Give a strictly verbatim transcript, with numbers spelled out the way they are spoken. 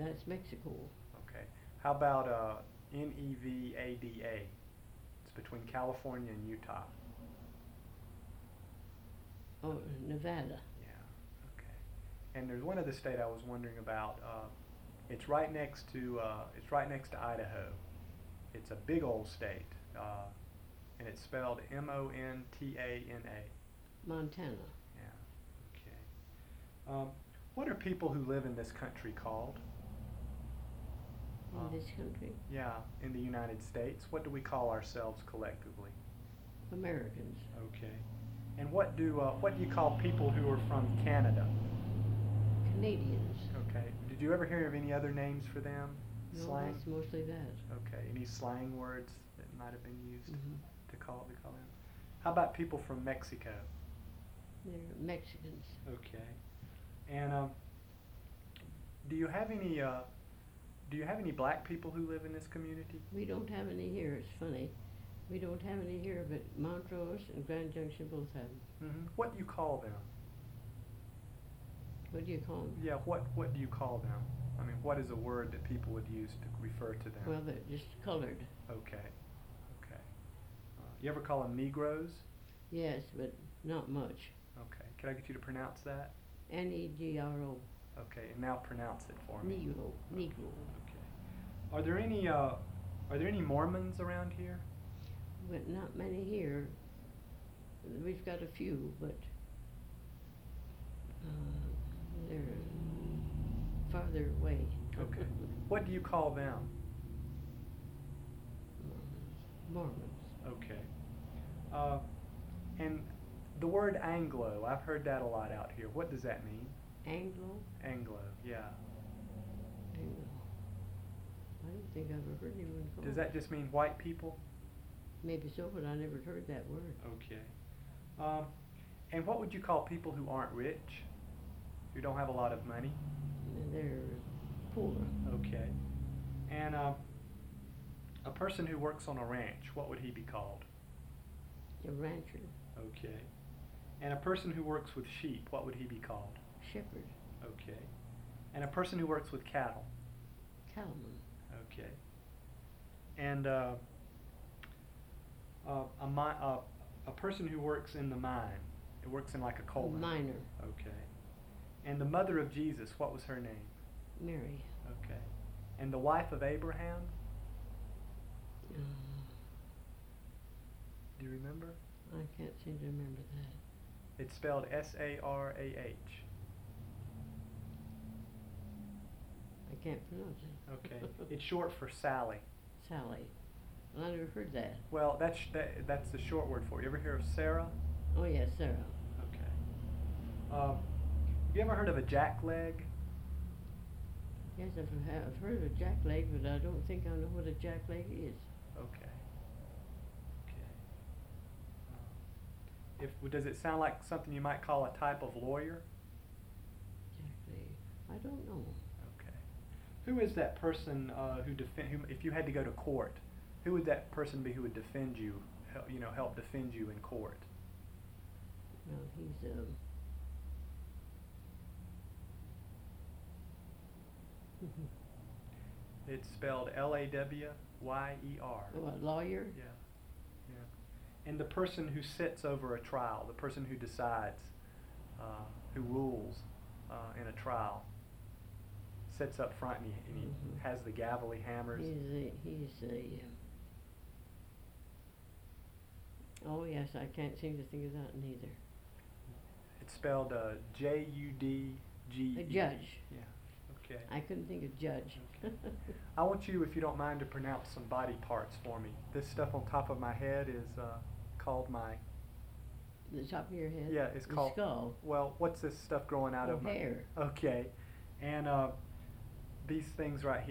That's Mexico. Okay. How about uh, N E V A D A? It's between California and Utah. Oh, Nevada. Yeah. Okay. And there's one other state I was wondering about. Uh, it's right next to uh, it's right next to Idaho. It's a big old state, uh, and it's spelled M O N T A N A. Montana. Yeah. Okay. Um, what are people who live in this country called? In Um, this country? Yeah, in the United States. What do we call ourselves collectively? Americans. Okay. And what do uh, what do you call people who are from Canada? Canadians. Okay. Did you ever hear of any other names for them? No, Slang? that's mostly that. Okay. Any slang words that might have been used Mhm. to call to call them? How about people from Mexico? They're Mexicans. Okay. And um, do you have any uh, do you have any black people who live in this community? We don't have any here. It's funny. We don't have any here, but Montrose and Grand Junction both have them. Mm-hmm. What do you call them? What do you call them? Yeah. What what do you call them? I mean, what is a word that people would use to refer to them? Well, they're just colored. Okay. Okay. Uh, you ever call them Negroes? Yes, but not much. Okay. Can I get you to pronounce that? N E G R O. Okay. And now pronounce it for me. Negro. Negro. Okay. Are there any uh, are there any Mormons around here? But not many here. We've got a few, but uh, they're farther away. Okay. What do you call them? Mormons. Okay. Uh, and the word Anglo, I've heard that a lot out here. What does that mean? Anglo? Anglo, yeah. Anglo. I don't think I've ever heard anyone call Does it. that just mean white people? Maybe so, but I never heard that word. Okay. Um, and what would you call people who aren't rich? Who don't have a lot of money? And they're poor. Okay. And uh, a person who works on a ranch, what would he be called? A rancher. Okay. And a person who works with sheep, what would he be called? Shepherd. Okay. And a person who works with cattle? Cattleman. Okay. And uh, uh, a, mi- uh, a person who works in the mine, it works in like a coal A mine. miner. Okay. And the mother of Jesus, what was her name? Mary. Okay. And the wife of Abraham, Uh, do you remember? I can't seem to remember that. It's spelled S A R A H. I can't pronounce it. Okay. It's short for Sally. Sally. Well, I never heard that. Well, that's that, that's the short word for it. You ever hear of Sarah? Oh, yes, Sarah. Okay. Um, have you ever heard of a jackleg? Yes, I've, I've heard of a jackleg, but I don't think I know what a jackleg is. Okay. Okay. Um, if does it sound like something you might call a type of lawyer? Jackleg. I don't know. Okay. Who is that person uh, who defend? Who, if you had to go to court, who would that person be who would defend you? Help, you know, help defend you in court. No, he's um. It's spelled L A W Y E R. Oh, a lawyer? Yeah. Yeah. And the person who sits over a trial, the person who decides, uh, who rules uh, in a trial, sits up front and he, and he Mhm. has the gavel, he hammers. He's a, he's a, um, oh yes, I can't seem to think of that neither. It's spelled uh, J U D G E. A judge. Yeah. Okay. I couldn't think of judge. Okay. I want you, if you don't mind, to pronounce some body parts for me. This stuff on top of my head is uh, called my. The top of your head? Yeah, it's the called. skull. Well, what's this stuff growing out Oh, of my hair. Okay, and uh, these things right here.